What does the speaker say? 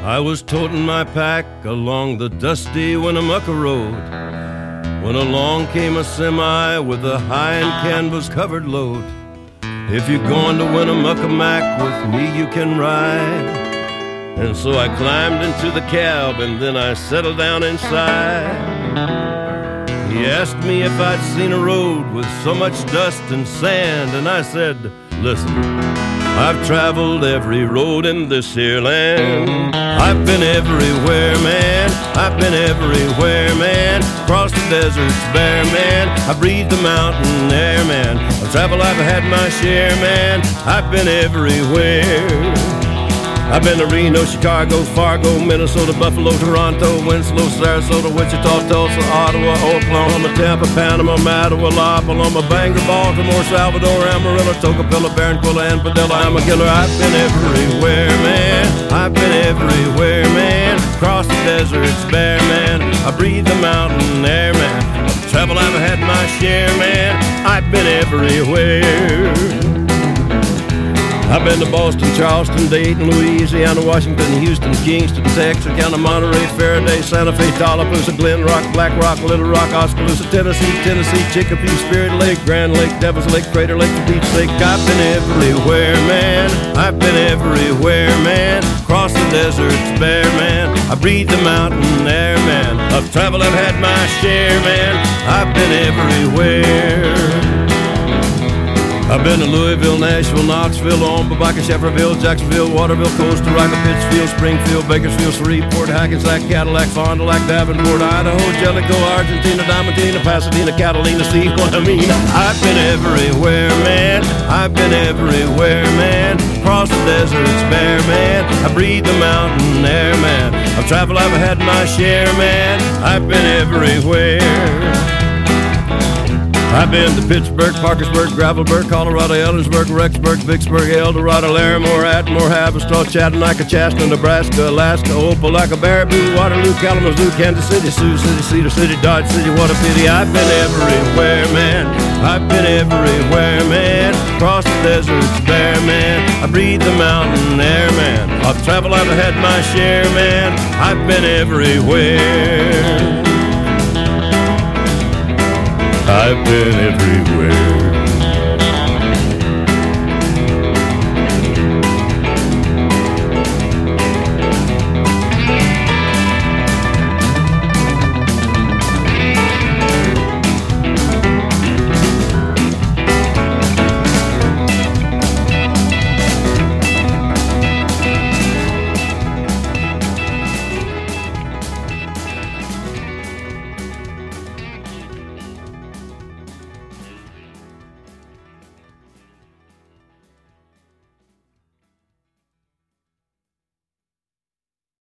I was toting my pack along the dusty Winnemucca road when along came a semi with a high and canvas-covered load. If you're going to Winnemucca Mac, with me you can ride. And so I climbed into the cab and then I settled down inside. He asked me if I'd seen a road with so much dust and sand, and I said, listen, I've traveled every road in this here land. I've been everywhere, man. I've been everywhere, man. Across the deserts bare, man. I breathe the mountain air, man. I've traveled, I've had my share, man. I've been everywhere. I've been to Reno, Chicago, Fargo, Minnesota, Buffalo, Toronto, Winslow, Sarasota, Wichita, Tulsa, Ottawa, Oklahoma, Tampa, Panama, Mattawa, La Paloma, Bangor, Baltimore, Salvador, Amarillo, Tocopilla, Barranquilla, and Padilla. I'm a killer. I've been everywhere, man. I've been everywhere, man. Across the deserts bare, man. I breathe the mountain air, man. I've traveled, I've had my share, man. I've been everywhere. I've been to Boston, Charleston, Dayton, Louisiana, Washington, Houston, Kingston, Texarkana, Monterey, Faraday, Santa Fe, Tallapoosa, Glen Rock, Black Rock, Little Rock, Oskaloosa, Tennessee, Chicopee, Spirit Lake, Grand Lake, Devil's Lake, Crater Lake, Beach Lake. I've been everywhere, man. I've been everywhere, man. Across the deserts bare, man. I breathe the mountain air, man. I've traveled, I've had my share, man. I've been everywhere. I've been to Louisville, Nashville, Knoxville, Omaha, Shefferville, Jacksonville, Waterville, Costa Rica, Pittsfield, Springfield, Bakersfield, Shreveport, Hackensack, Cadillac, Fond du Lac, Davenport, Idaho, Jellicoe, Argentina, Diamantina, Pasadena, Catalina, see what I mean? I've been everywhere, man. I've been everywhere, man. Across the deserts bare, man. I breathe the mountain air, man. I've traveled, I've had my share, man. I've been everywhere. I've been to Pittsburgh, Parkersburg, Gravelburg, Colorado, Ellensburg, Rexburg, Vicksburg, El Dorado, Larimore, Atmore, Haverstraw, Chattanooga, Chastity, Nebraska, Alaska, Opelika, Baraboo, Waterloo, Kalamazoo, Kansas City, Sioux City, Cedar City, Dodge City. What a pity. I've been everywhere, man. I've been everywhere, man. Across the deserts bare, man. I breathe the mountain air, man. I've traveled, I've had my share, man. I've been everywhere. I've been everywhere.